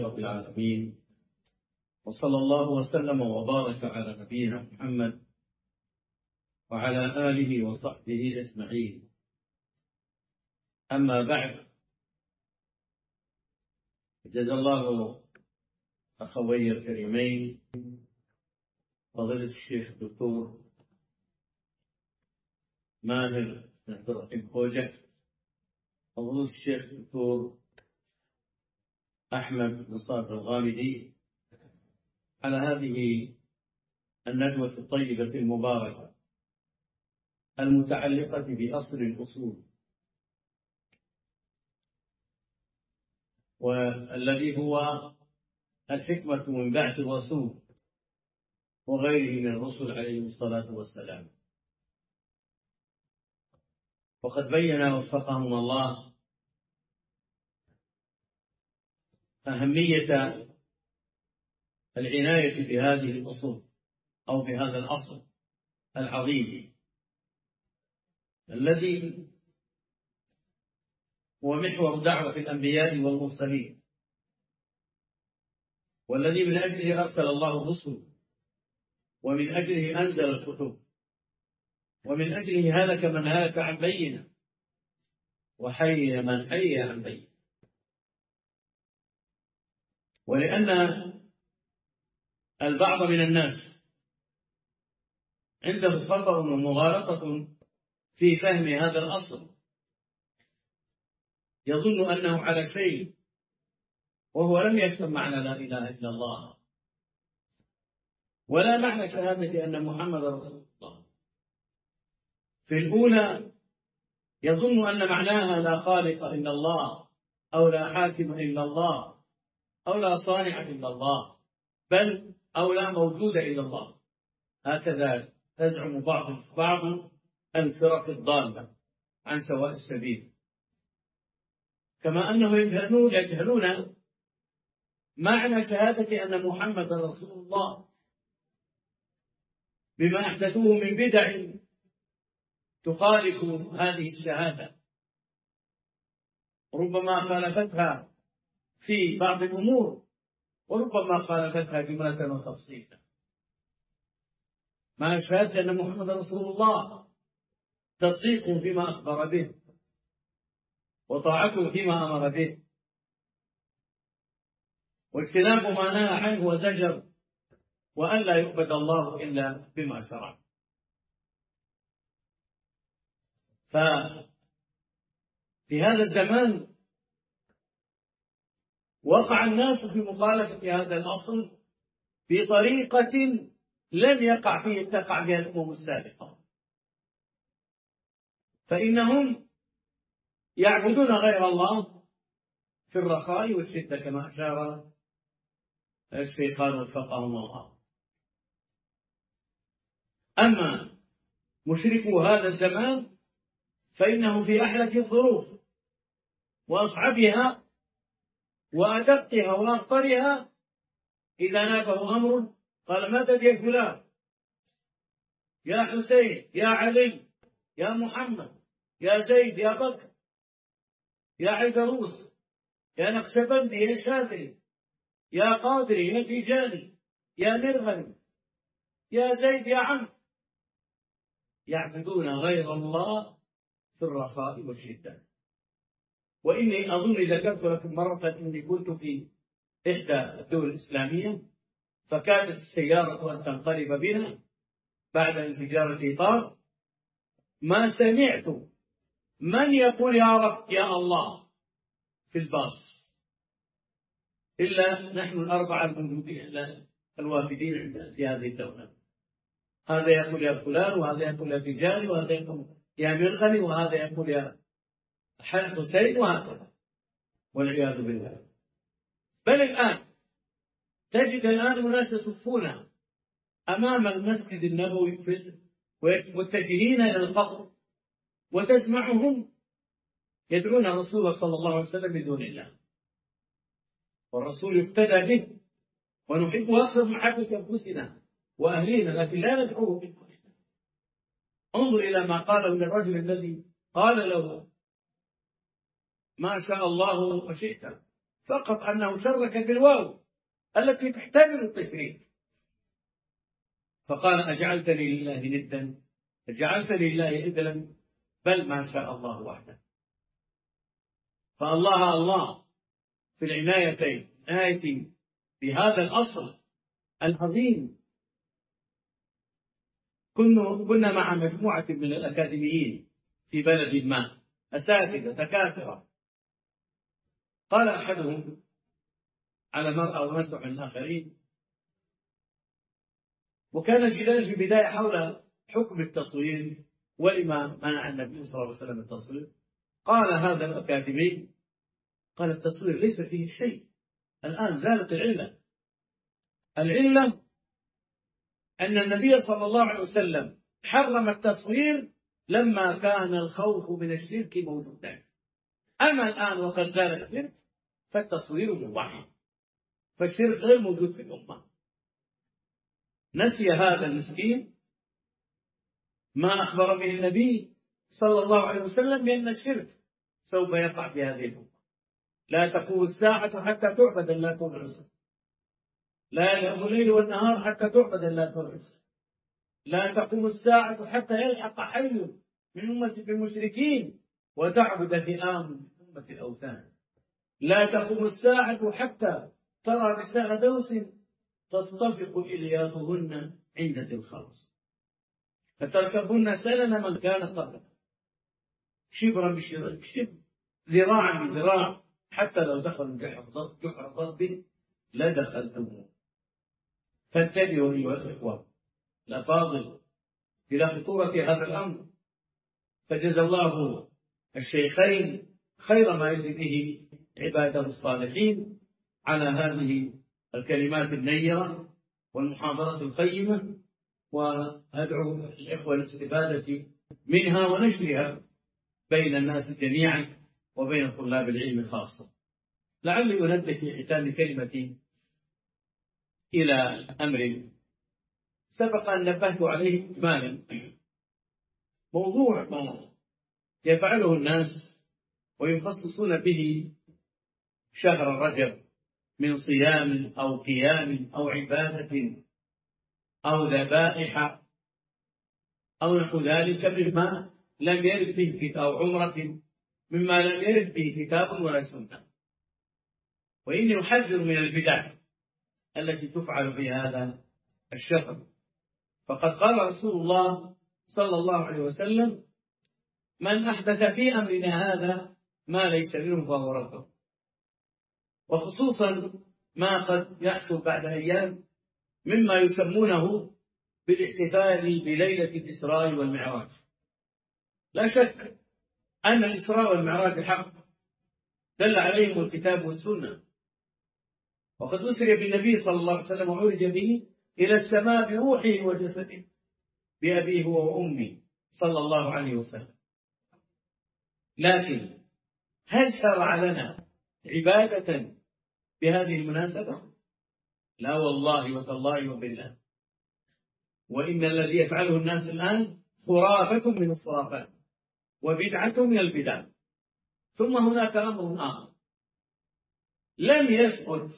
رب العالمين، وصلى الله وسلم وبارك على نبينا محمد وعلى آله وصحبه أجمعين. أما بعد، جزا الله أخوي الكريمين فضيلة الشيخ الدكتور ماهر بن عبد الرحيم خوجة، فضيلة الشيخ الدكتور أحمد بن صابر الغامدي على هذه الندوة الطيبة المباركة المتعلقة بأصل الأصول، والذي هو الحكمة من بعث الرسول وغيره من الرسل عليهم الصلاة والسلام. وقد بين وفقهم الله أهمية العناية بهذه الأصول أو بهذا الأصل العظيم الذي هو محور دعوة الأنبياء والمرسلين، والذي من أجله أرسل الله الرسل، ومن أجله أنزل الكتب، ومن أجله هلك من هلك عن بينة وحي من حي عن بينة. ولأن البعض من الناس عنده خطأ ومغالطة في فهم هذا الأصل، يظن أنه على شيء وهو لم يفهم معنى لا إله إلا الله ولا معنى شهادة أن محمد رسول الله. في الأولى يظن أن معناها لا خالق إلا الله، أو لا حاكم إلا الله، أو لا صانع إلا الله، بل أو لا موجود إلا الله. هكذا تزعم بعض الفرق الضالة عن سواء السبيل، كما أنه يجهلون معنى شهادة أن محمد رسول الله بما أحدثوه من بدع تخالف هذه الشهادة، ربما خالفتها في بعض الأمور، وربما خالفتها جملة وتفصيلا. مع شهادة أن محمد رسول الله تصديق فيما أخبر به، وطاعته فيما أمر به، واجتناب ما نهى عنه وزجر، وأن لا يعبد الله إلا بما شرع. ففي هذا الزمان وقع الناس في مخالفة هذا الأصل بطريقة لم تقع بها الأمم السابقة، فإنهم يعبدون غير الله في الرخاء والشدة كما أشار الشيخان وفقهما الله. أما مشركو هذا الزمان فإنهم في أحلك الظروف وأصعبها وأدقها وأخطرها، إذا نابه أمر قال مدد يا فلان، يا حسين، يا علي، يا محمد، يا زيد، يا بكر، يا عيدروس، يا نقشبندي، يا شاذلي، يا قادري، يا تيجاني، يا مرغني، يا زيد، يا عم. يعبدون غير الله في الرخاء والشدة. وإني أظن ذكرت لكم مرة إني كنت في إحدى الدول الإسلامية، فكانت السيارة أن تنقلب بنا بعد انفجار الإطار، ما سمعت من يقول يا رب يا الله في الباص إلا نحن الأربعة الموجودين الوافدين في هذه الدولة. هذا يقول يا فلان، وهذا يقول يا تجاري، وهذا يقول يا مرغني، وهذا يقول يا حسين، وهكذا، والعياذ بالله. بل الآن تجد الناس يصفون أمام المسجد النبوي متجهين إلى القبر، وتسمعهم يدعون الرسول صلى الله عليه وسلم بدون الله، والرسول يفتدى به ونحب أكثر محبة أنفسنا وأهلينا، لكن لا ندعوه بدون الله. انظر إلى ما قاله للرجل الذي قال له ما شاء الله وشئت، فقط أنه شرك بالواو التي تحتمل التشريك، فقال أجعلتني لله ندا، أجعلتني لله ندا، بل ما شاء الله وحده. فالله الله في العنايتين، عناية بهذا الأصل العظيم. كنا مع مجموعة من الأكاديميين في بلد ما، أساتذة دكاترة، قال أحدهم على مرأى ونسع الآخرين، وكان الجدال في البداية حول حكم التصوير ولما منع النبي صلى الله عليه وسلم التصوير. قال هذا الأكاديمي، قال التصوير ليس فيه شيء، الآن زالت العلة. العلة أن النبي صلى الله عليه وسلم حرم التصوير لما كان الخوف من الشرك موجودا، أما الآن وقد زال الشرك فالتصوير مباح، فالشرك غير موجود في الأمة. نسي هذا المسكين ما أخبر به النبي صلى الله عليه وسلم بأن الشرك سوف يقع في هذه الأمة. لا تقوم الساعة حتى تعبد اللات والعزى، لا يأم الليل والنهار حتى تعبد اللات والعزى، لا تقوم الساعة حتى يلحق حي من أمة المشركين وتعبد فئام من أمة الأوثان، لا تقوم الساعة حتى ترى نساء دوس تصطفق إلياطهن عند ذي الخلص، فتركبن سنن من كان قبل، شبرا بشبر، ذراعا بذراع، حتى لو دخلوا جحر ضب لدخلتموه. فانتبهوا أيها الإخوة الأفاضل إلى خطورة هذا الأمر، فجزى الله الشيخين خير ما يجزي به عباده الصالحين على هذه الكلمات النيرة والمحاضرة القيمة، وأدعو الإخوة للاستفادة منها ونشرها بين الناس جميعا وبين طلاب العلم خاصة. لعلي أنبه في ختام كلمتي إلى أمر سبق أن نبهت عليه إجمالا، موضوع ما يفعله الناس ويخصصون به شهر رجب من صيام أو قيام أو عبادة أو ذبائح أو نحو ذلك مما لم يرد به كتاب، أو عمرة مما لم يرد به كتاب ولا سنة. وإني أحذر من البدع التي تفعل في هذا الشهر، فقد قال رسول الله صلى الله عليه وسلم: من أحدث في أمرنا هذا ما ليس منه فهو رد. وخصوصا ما قد يحصل بعد أيام مما يسمونه بالاحتفال بليلة الإسراء والمعراج. لا شك أن الإسراء والمعراج حق دل عليهم الكتاب والسنة، وقد أسري بالنبي صلى الله عليه وسلم وعرج به إلى السماء بروحه وجسده بأبيه وأمي صلى الله عليه وسلم. لكن هل شرع لنا عبادة بهذه المناسبة؟ لا والله وتالله وبالله. وإن الذي يفعله الناس الآن خرافة من الخرافات وبدعة من البدع. ثم هناك أمر آخر لم يثبت،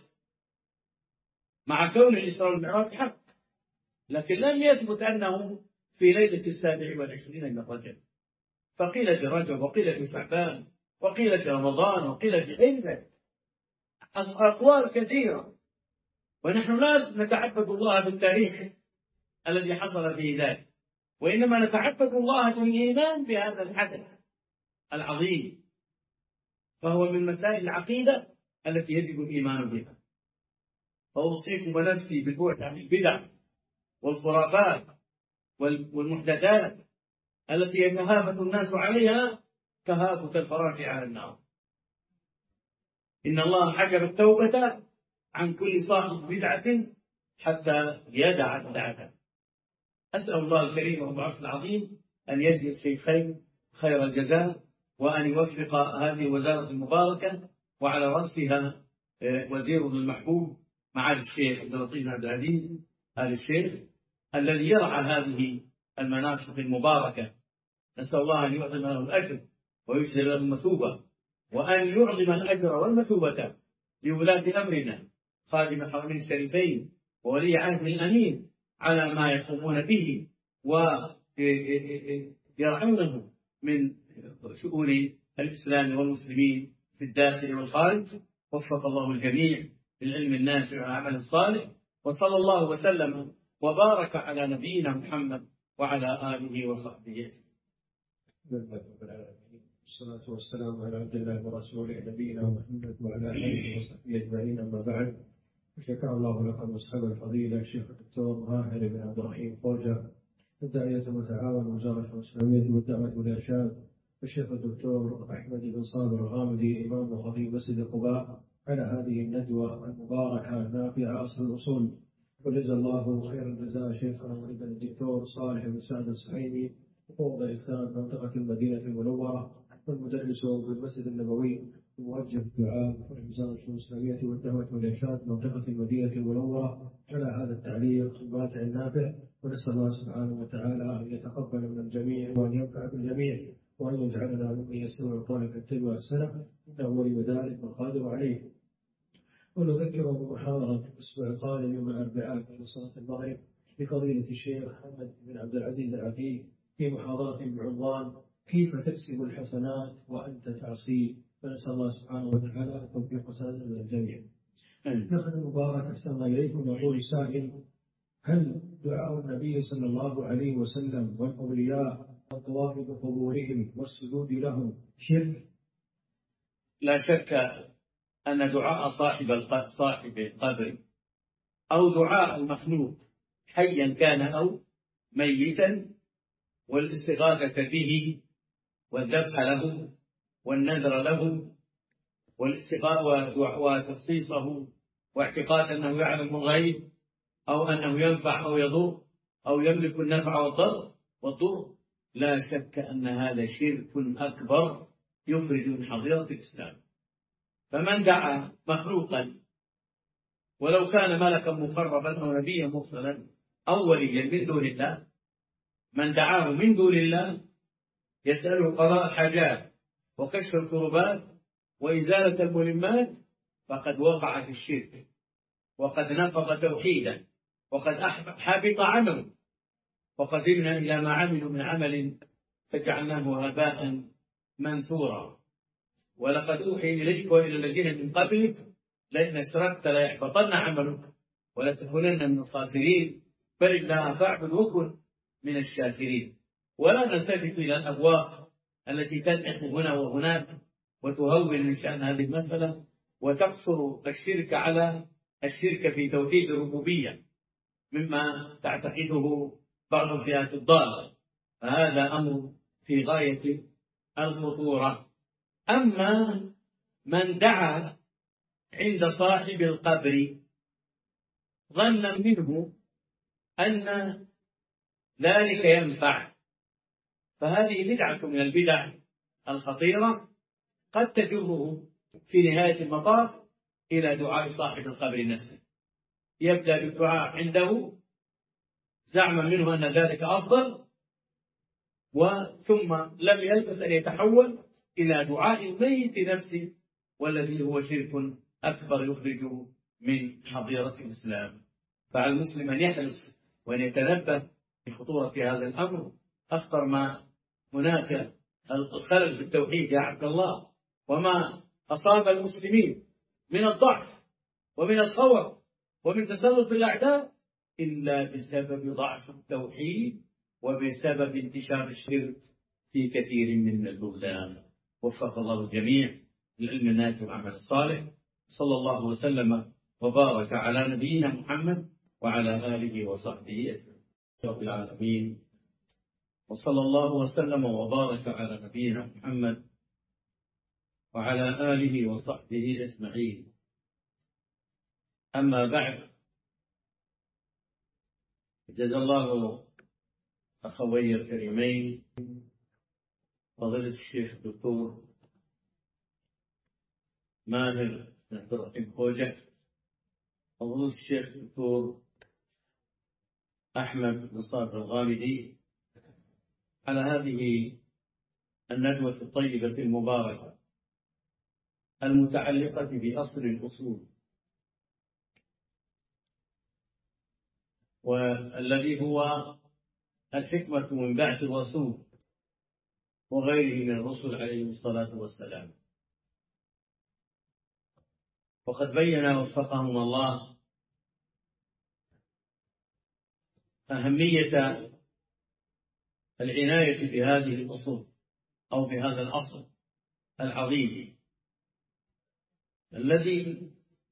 مع كون الإسراء والمعراج حق، لكن لم يثبت أنه في ليلة 27 من رجب، فقيل في رجب وقيل في شعبان وقيل في رمضان وقيل في غير ذلك، أقوال كثيرة. ونحن لا نتعبد الله بالتاريخ الذي حصل فيه ذلك، وإنما نتعبد الله بالإيمان بهذا الحدث العظيم، فهو من مسائل العقيدة التي يجب الإيمان بها. فأوصيكم ونفسي بالبعد عن البدع والخرافات والمحدثات التي يتهافت الناس عليها تهافت الفراش على النار. إن الله حجب التوبة عن كل صاحب بدعة حتى يدع بدعته. أسأل الله الكريم والعفو العظيم أن يجزي الشيخين خير الجزاء، وأن يوفق هذه الوزارة المباركة، وعلى رأسها وزيره المحبوب معالي الشيخ عبد اللطيف بن عبد العزيز آل الشيخ الذي يرعى هذه المناصب المباركة. نسأل الله أن يعظم له الأجر ويجزل له المثوبة، وأن يعظم الأجر والمثوبة لولاة أمرنا خادم الحرمين الشريفين وولي عهد الأمين على ما يقومون به ويرعونه من شؤون الإسلام والمسلمين في الداخل والخارج. وفق الله الجميع للعلم النافع والعمل الصالح، وصلى الله وسلم وبارك على نبينا محمد وعلى آله وصحبه. والصلاة والسلام على عبد الله ورسوله نبينا محمد وعلى آله وصحبه أجمعين. أما بعد، شكر الله لكم أصحاب الفضيلة الشيخ الدكتور ماهر بن عبد الرحيم خوجة الداعية المتعاون وزارة الإسلامية والدعوة والإرشاد، الشيخ الدكتور أحمد بن صابر الغامدي إمام وخطيب مسجد قباء على هذه الندوة المباركة النافعة أصل الأصول. وجزا الله خير الجزاء شيخنا ولد الدكتور صالح بن سعد السحيمي وقوض إفتاء منطقة المدينة المنورة والمدرس بالمسجد النبوي وموجه الدعاء وزارة الإسلامية والدعوة والإرشاد منطقة المدينة المنورة على هذا التعليق الماتع النافع. ونسأل الله سبحانه وتعالى أن يتقبل من الجميع وأن ينفع بالجميع وأن يجعلنا ممن يستمع القول فيتبع أحسنه، إنه ولي ذلك والقادر عليه. ونذكر بمحاضرة الأسبوع القادم يوم الأربعاء بعد صلاة المغرب لفضيلة الشيخ محمد بن عبد العزيز العفيف في محاضرة بعنوان كيف تكسب الحسنات وأنت تعصي. فنسأل الله سبحانه وتعالى التوفيق والسداد من الجميع. نحن المبارك أحسن الله إليكم. يقول السائل: هل دعاء النبي صلى الله عليه وسلم والأولياء والطواف بقبورهم والسجود لهم شرك؟ لا شك أن دعاء صاحب القبر أو دعاء المخلوق حيا كان أو ميتا والاستغاثة به والذبح له والنذر له وتخصيصه واعتقاد أنه يعلم الغيب أو أنه ينفع أو يضر أو يملك النفع والضر، لا شك أن هذا شرك أكبر يخرج من حظيرة الإسلام. فمن دعا مخلوقا ولو كان ملكا مقربا أو نبيا مرسلا أو وليا من دون الله، من دعاه من دون الله يسأله قضاء الحاجات وكشف الكربات وإزالة الملمات، فقد وقع في الشرك وقد نقض توحيدا وقد حبط عمله وقدمنا إلى ما عملوا من عمل فجعلناه هباء منثورا. ولقد أوحي إليك وإلى الذين من قبلك لئن أشركت ليحبطن عملك ولتكونن من الخاسرين بل الله فاعبد وكن من الشاكرين. ولا نلتفت إلى الأبواق التي تلحق هنا وهناك وتهون من شأن هذه المسألة وتقصر الشرك على الشرك في توحيد الربوبية مما تعتقده بعض الفئات الضالة، فهذا أمر في غاية الخطورة. أما من دعا عند صاحب القبر ظنا منه أن ذلك ينفع، فهذه بدعة من البدع الخطيرة قد تجره في نهاية المطاف إلى دعاء صاحب القبر نفسه. يبدأ بالدعاء عنده زعما منه أن ذلك أفضل، ثم لم يلبث أن يتحول إلى دعاء الميت نفسه، والذي هو شرك أكبر يخرجه من حظيرة الإسلام. فعلى المسلم أن يحرص وأن يتنبه لخطورة هذا الأمر. أخطر ما هناك الخلل في التوحيد يا عبد الله، وما أصاب المسلمين من الضعف ومن الخور ومن تسلط الأعداء إلا بسبب ضعف التوحيد وبسبب انتشار الشرك في كثير من البلدان. وفق الله الجميع للعلم النافع والعمل الصالح. صلى الله وسلم وبارك على نبينا محمد وعلى آله وصحبه أجمعين. رب العالمين، وصلى الله وسلم وبارك على نبينا محمد وعلى آله وصحبه أجمعين. أما بعد، جزا الله أخوي الكريمين فضيلة الشيخ الدكتور ماهر بن عبد الرحيم خوجة وفضيلة الشيخ الدكتور أحمد بن صابر الغامدي على هذه الندوة الطيبة المباركة المتعلقة بأصل الأصول، والذي هو الحكمة من بعث الرسول وغيره من الرسل عليهم الصلاة والسلام. وقد بين وفقهم الله أهمية العناية بهذه الأصول أو بهذا الأصل العظيم الذي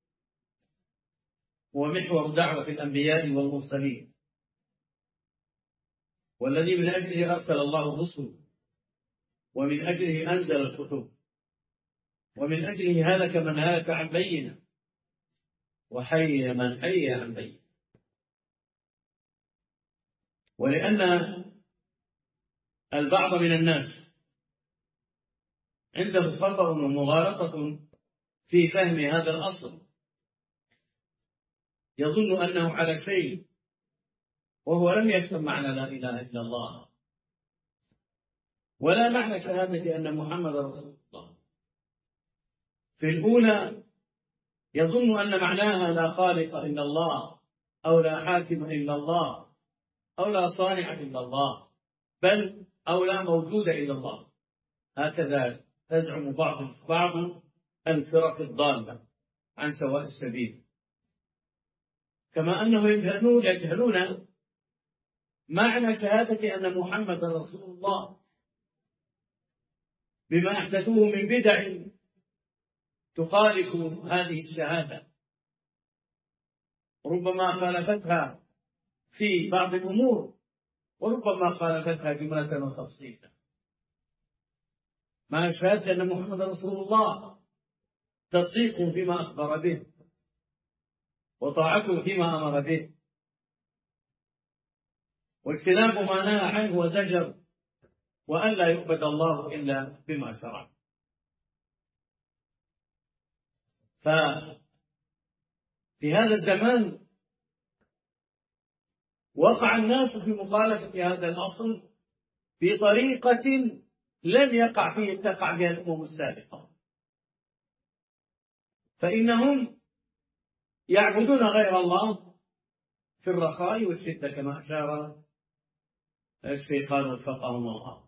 هو محور دعوة الأنبياء والمرسلين، والذي من أجله أرسل الله الرسل، ومن أجله أنزل الكتب، ومن أجله هلك من هلك عن بينة وحي من حي عن بينة. ولأن البعض من الناس عنده خطأ ومغالطة في فهم هذا الأصل، يظن أنه على شيء وهو لم يفهم معنى لا إله إلا الله ولا معنى شهادة أن محمد رسول الله. في الأولى يظن أن معناها لا خالق إلا الله، أو لا حاكم إلا الله، أو لا صانع إلا الله، بل أو لا موجود إلا الله. هكذا تزعم بعض الفرق الضالة عن سواء السبيل، كما أنه يجهلون معنى شهادة أن محمد رسول الله بما أحدثوه من بدع تخالف هذه الشهادة، ربما خالفتها في بعض الأمور وربما خالفتها جملة وتفصيلا. مع شهادة أن محمد رسول الله تصديق فيما أخبر به وطاعته فيما أمر به واجتناب ما نهى عنه وزجر، وأن لا يعبد الله إلا بما شرع. ففي هذا الزمان وقع الناس في مخالفة هذا الأصل بطريقة لم تقع بها الأمم السابقة، فإنهم يعبدون غير الله في الرخاء والشدة كما أشار الشيخان وفقهم الله.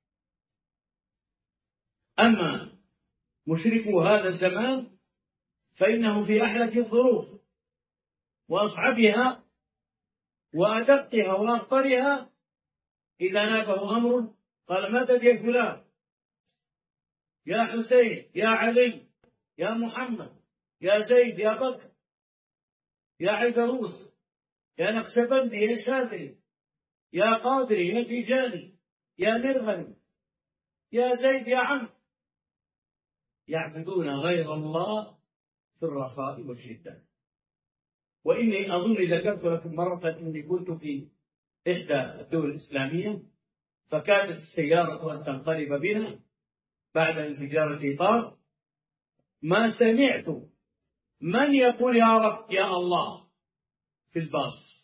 أما مشركو هذا الزمان فإنهم في أحلك الظروف وأصعبها وأدقها وأخطرها، إذا نابه أمر قال مدد يا فلان، يا حسين، يا علي، يا محمد، يا زيد، يا بكر، يا عيدروس، يا نقشبندي، يا شاذلي، يا قادري، يا تيجاني، يا مرغني، يا زيد، يا عم. يعبدون غير الله في الرخاء والشدة. وإني أظن ذكرت لكم مرة إني كنت في إحدى الدول الإسلامية، فكانت السيارة أن تنقلب بنا بعد انفجار الإطار، ما سمعت من يقول يا رب يا الله في الباص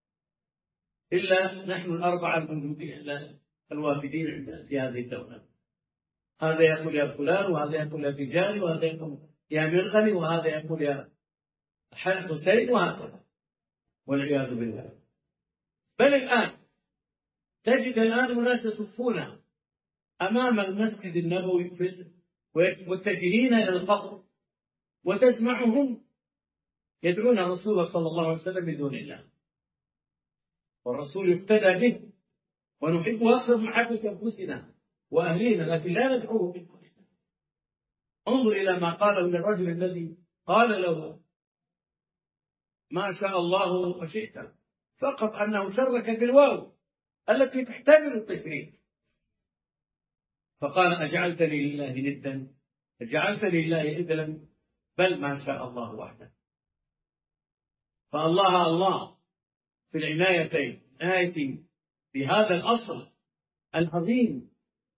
إلا نحن الأربعة الموجودين الوافدين في هذه الدولة. هذا يقول يا فلان، وهذا يقول يا تجاري، وهذا يقول يا مرغني، وهذا يقول يا حسين، وهكذا، والعياذ بالله. بل الآن تجد الناس يصفون أمام المسجد النبوي متجهين إلى القبر، وتسمعهم يدعون الرسول صلى الله عليه وسلم بدون الله، والرسول يفتدى به ونحب أكثر محبة أنفسنا وأهلينا، لكن لا ندعوه بدون الله. انظر إلى ما قاله للرجل الذي قال له ما شاء الله وشئت، فقط أنه شرك بالواو التي تحتمل التشريك، فقال أجعلتني لله ندا، أجعلتني لله إذلا، بل ما شاء الله وحده. فالله الله في العنايتين، عناية بهذا الأصل العظيم.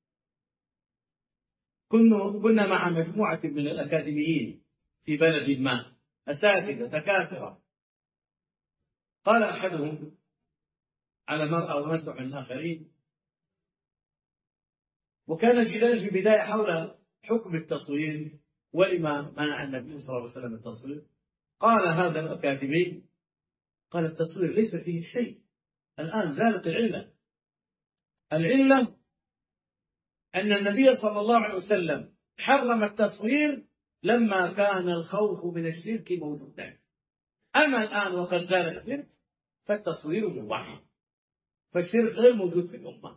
كنا مع مجموعة من الأكاديميين في بلد ما، أساتذة دكاترة، قال أحدهم على مرأى ومسح الآخرين، وكان الجدال في البداية حول حكم التصوير ولما منع النبي صلى الله عليه وسلم التصوير؟ قال هذا الأكاديمي، قال التصوير ليس فيه شيء، الآن زالت العلة أن النبي صلى الله عليه وسلم حرم التصوير لما كان الخوف من الشرك موجودا. أما الآن وقد زال الشرك فالتصوير مباح، فالشرك غير موجود في الأمة.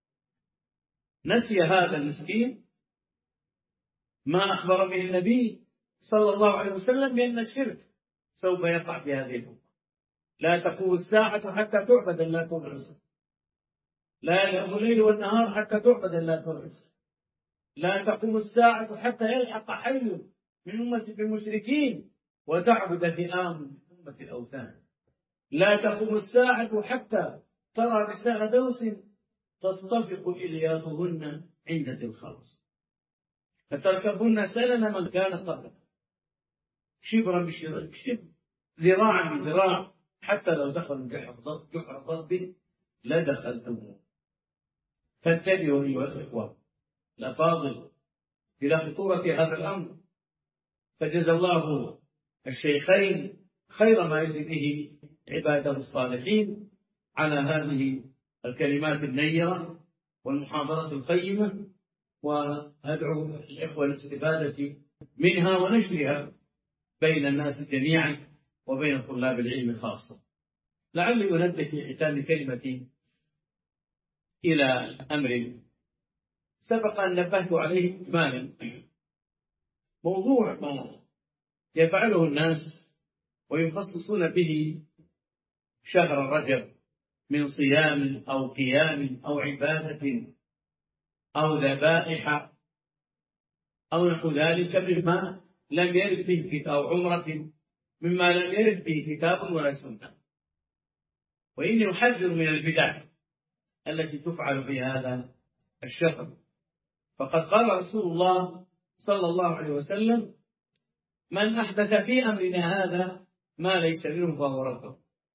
نسي هذا المسكين ما أخبر به النبي صلى الله عليه وسلم بأن الشرك سوف يقع في هذه الأمة. لا تقوم الساعة حتى تعبد لا تعبد، لا يأم الليل والنهار حتى تعبد لا تعبد، لا تقوم الساعة حتى يلحق حي من أمة المشركين وتعبد فئام من أمة الأوثان، لا تقوم الساعة حتى ترى نساء دوس تصطفق إلياطهن عند ذي الخلص، فتركبن سنن من كان قبل، شبرا بشبر، ذراعا بذراع، حتى لو دخلوا جحر ضب لدخلتموه. فانتبهوا أيها الإخوة الأفاضل إلى خطورة هذا الأمر، فجزى الله الشيخين خير ما يجزي به عباده الصالحين على هذه الكلمات النيرة والمحاضرة القيمة، وأدعو الإخوة للاستفادة منها ونشرها بين الناس جميعا وبين طلاب العلم خاصة. لعلي أنبه في ختام كلمتي إلى أمر سبق أن نبهت عليه إجمالا، موضوع ما يفعله الناس ويخصصون به شهر رجب من صيام أو قيام أو عبادة أو ذبائح أو نحو ذلك مما لم يرد به كتاب، أو عمرة مما لم يرد به كتاب ولا سنة. وإني أحذر من البدع التي تفعل في هذا الشهر، فقد قال رسول الله صلى الله عليه وسلم: من أحدث في أمرنا هذا ما ليس منه فهو رد.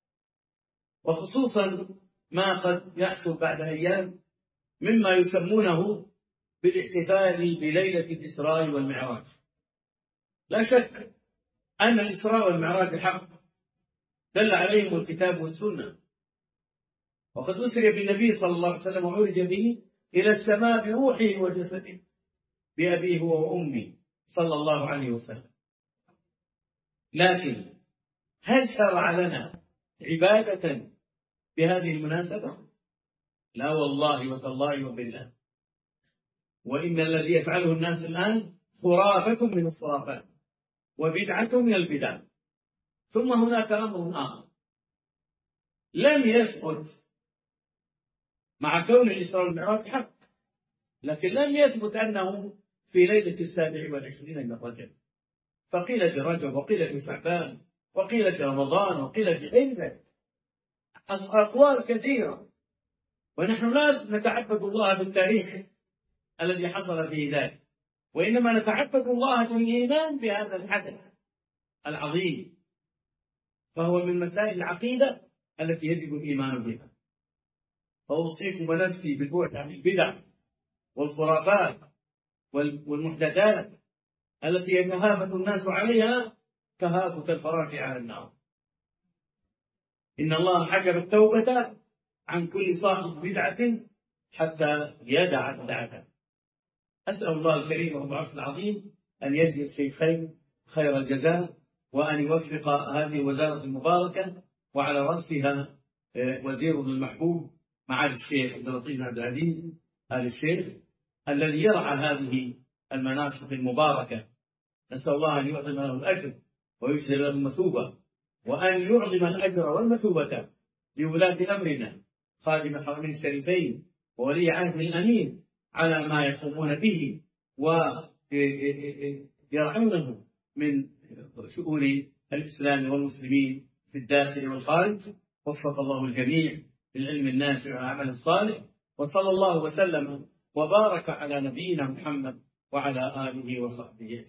وخصوصا ما قد يحصل بعد أيام مما يسمونه بالاحتفال بليلة الإسراء والمعراج. لا شك أن الإسراء والمعراج حق دل عليهم الكتاب والسنة، وقد أسري بالنبي صلى الله عليه وسلم وعرج به إلى السماء بروحه وجسده بأبيه وأمي صلى الله عليه وسلم. لكن هل شرع لنا عبادة بهذه المناسبة؟ لا والله وتالله وبالله. وإن الذي يفعله الناس الآن خرافة من الخرافات وبدعة من البدع. ثم هناك أمر آخر لم يثبت، مع كون الإسراء والمعراج حق، لكن لم يثبت أنه في ليلة 27 من رجب، فقيل في رجب وقيل في شعبان وقيل في رمضان وقيل في غيره، أقوال كثيرة. ونحن لا نتعبد الله بالتاريخ الذي حصل فيه ذلك، وإنما نتعبد الله بالإيمان بهذا الحدث العظيم، فهو من مسائل العقيدة التي يجب الإيمان بها. فأوصيكم ونفسي بالبعد عن البدع والخرافات والمحدثات التي يتهافت الناس عليها تهافت الفراش على النار. إن الله حجب التوبة عن كل صاحب بدعة حتى يدع بدعته. أسأل الله الكريم والعفو العظيم أن يجزي الشيخين خير الجزاء، وأن يوفق هذه الوزارة المباركة، وعلى رأسها وزيره المحبوب معالي الشيخ عبد اللطيف بن عبد العزيز آل الشيخ الذي يرعى هذه المناصب المباركة. نسأل الله أن يعظم له الأجر ويجزل له المثوبة، وأن يعظم الأجر والمثوبة لولاة أمرنا خادم الحرمين الشريفين وولي عهد الأمين على ما يقومون به ويرعونه من شؤون الإسلام والمسلمين في الداخل والخارج. وفق الله الجميع للعلم النافع والعمل الصالح، وصلى الله وسلم وبارك على نبينا محمد وعلى آله وصحبه.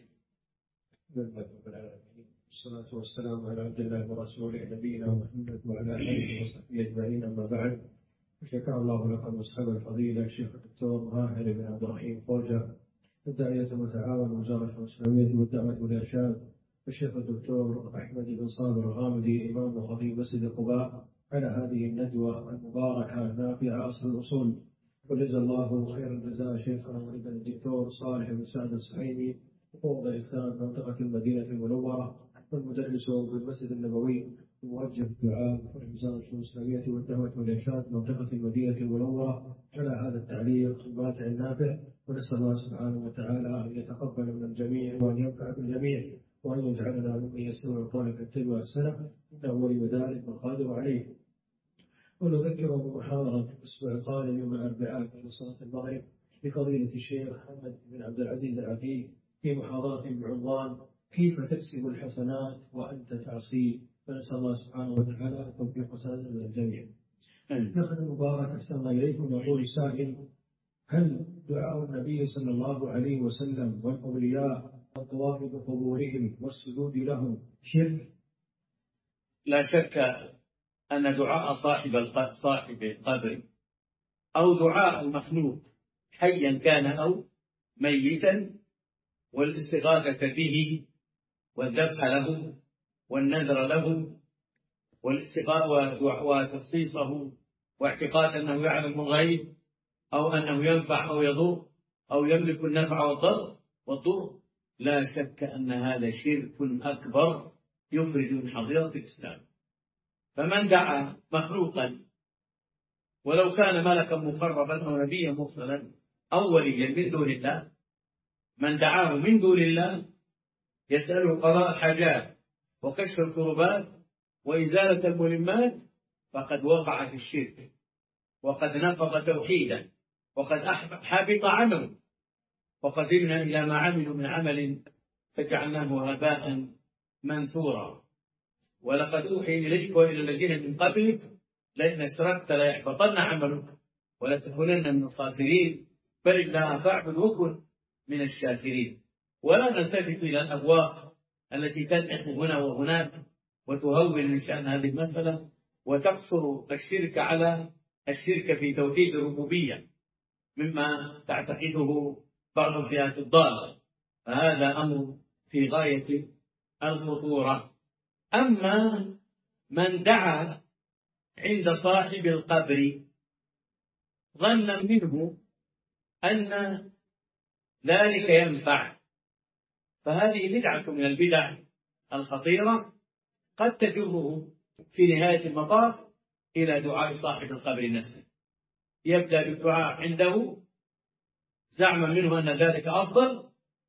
والصلاة والسلام على عبد الله ورسوله نبينا محمد وعلى آله وصحبه أجمعين، أما بعد. شكر الله لكم أصحاب الفضيلة الشيخ الدكتور ماهر بن عبد الرحيم خورجة الداعية المتعاون وزارة الإسلامية والدعوة والإرشاد الشيخ الدكتور أحمد بن صابر الغامدي إمام وخطيب مسجد قباء على هذه الندوة المباركة النافعة أصل الأصول. وجزا الله خير الجزاء شيخنا ولد الدكتور صالح بن سعد السحيمي وفوض إفتاء منطقة المدينة المنورة والمدرس بالمسجد النبوي وموجه الدعاء وحزام الشؤون الإسلامية والدعوة والإرشاد منطقة المدينة المنورة على هذا التعليق الماتع النافع. ونسأل الله سبحانه وتعالى أن يتقبل من الجميع وأن ينفع بالجميع وأن يجعلنا ممن يستمع القول فيتبع أحسنه إنه ولي ذلك والقادر عليه. ونذكر بمحاضرة الأسبوع القادم يوم الأربعاء بعد صلاة المغرب لفضيلة الشيخ محمد بن عبد العزيز العتيق في محاضرة بعنوان كيف تكسب الحسنات وأنت تعصي. فنسأل الله سبحانه وتعالى التوفيق والسداد للجميع. نحن المبارك أحسن الله إليكم. يقول السائل: هل دعاء النبي صلى الله عليه وسلم والأولياء والطواف بقبورهم والسجود لهم شرك؟ لا شك أن دعاء صاحب القبر أو دعاء المخلوق حيا كان أو ميتا والاستغاثة به والذبح له والنذر له وتخصيصه واعتقاد أنه يعلم الغيب أو أنه ينفع أو يضر أو يملك النفع والضر، لا شك أن هذا شرك أكبر يخرج من حظيرة الإسلام. فمن دعا مخلوقا ولو كان ملكا مقربا أو نبيا مرسلا أو وليا من دون الله، من دعاه من دون الله يسأله قضاء الحاجات وكشف الكربات وإزالة الملمات، فقد وقع في الشرك وقد نقض توحيدا وقد حبط عمله وقدمنا إلى ما عملوا من عمل فجعلناه هباء منثورا. ولقد أوحي إليك وإلى الذين من قبلك لئن أشركت ليحبطن عملك ولتكونن من الخاسرين، بل الله فاعبد وكن من الشاكرين. ولا نلتفت إلى الأبواق التي تنحف هنا وهناك وتهون من شأن هذه المسألة وتقصر الشرك على الشرك في توحيد الربوبية مما تعتقده بعض الفئات الضالة، فهذا أمر في غاية الخطورة. أما من دعا عند صاحب القبر ظنا منه أن ذلك ينفع، فهذه بدعة من البدع الخطيرة قد تجره في نهاية المطاف إلى دعاء صاحب القبر نفسه. يبدأ بالدعاء عنده زعما منه أن ذلك أفضل،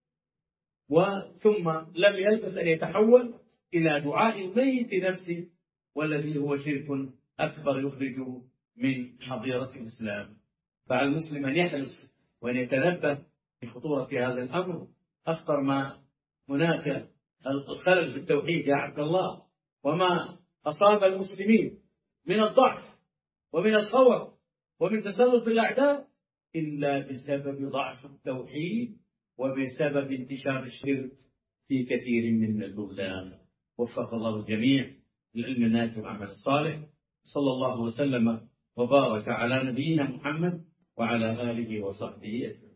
ثم لم يلبث أن يتحول إلى دعاء الميت نفسه، والذي هو شرك أكبر يخرجه من حظيرة الإسلام. فعلى المسلم أن يحرص وأن يتنبه لخطورة هذا الأمر. أخطر ما هناك الخلل في التوحيد يا عبد الله، وما أصاب المسلمين من الضعف ومن الخوف ومن تسلط الأعداء إلا بسبب ضعف التوحيد وبسبب انتشار الشرك في كثير من البلدان. وفق الله الجميع للعلم النافع والعمل الصالح. صلى الله وسلم وبارك على نبينا محمد وعلى آله وصحبه أجمعين.